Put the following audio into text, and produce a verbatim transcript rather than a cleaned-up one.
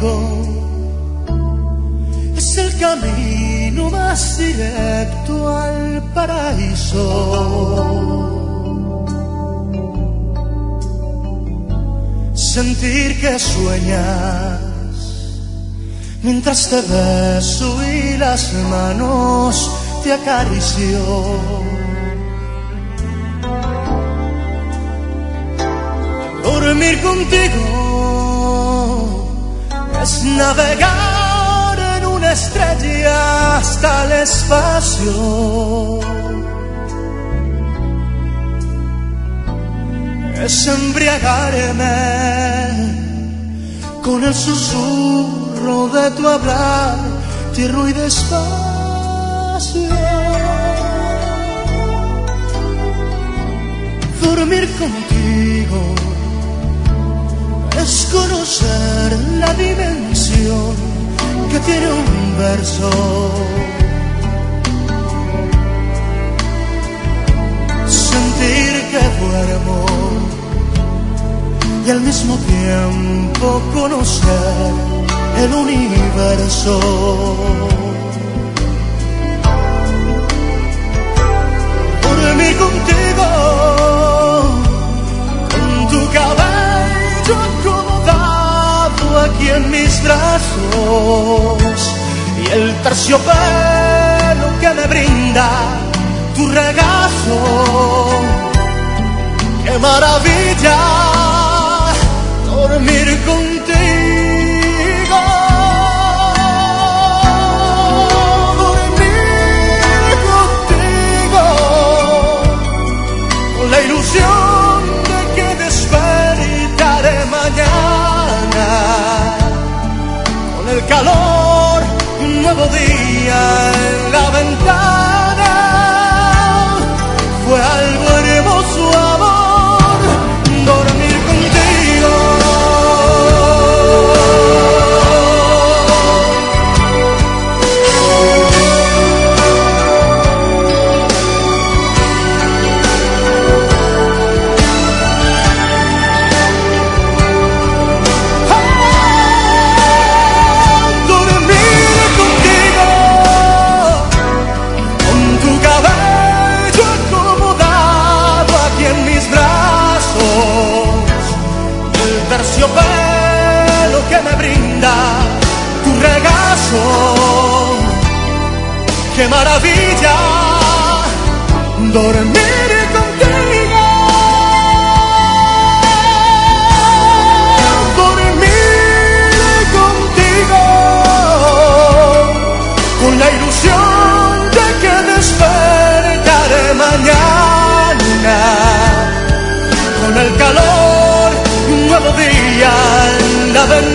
contigo es el camino más directo al paraíso. Sentir que sueñas mientras te beso y las manos te acaricio. Dormir contigo es navegar en una estrella hasta el espacio. Es embriagarme con el susurro de tu hablar, tierno y despacio. Dormir contigo es conocer la dimensión que tiene un verso. Sentir que duermo y al mismo tiempo conocer el universo. Dormir contigo, con tu cabello acomodado aquí en mis brazos y el terciopelo que me brinda tu regazo. ¡Qué maravilla! Dormir contigo, dormir contigo, con la ilusión de que despertaré mañana, con el calor de un nuevo día en la ventana. Fue algo hermoso, amor, dormir contigo. Terciopelo que me brinda tu regazo. ¡Qué maravilla! Dormir contigo, dormir contigo, con la ilusión de que despertaré mañana, con el calor un nuevo día en la ventana.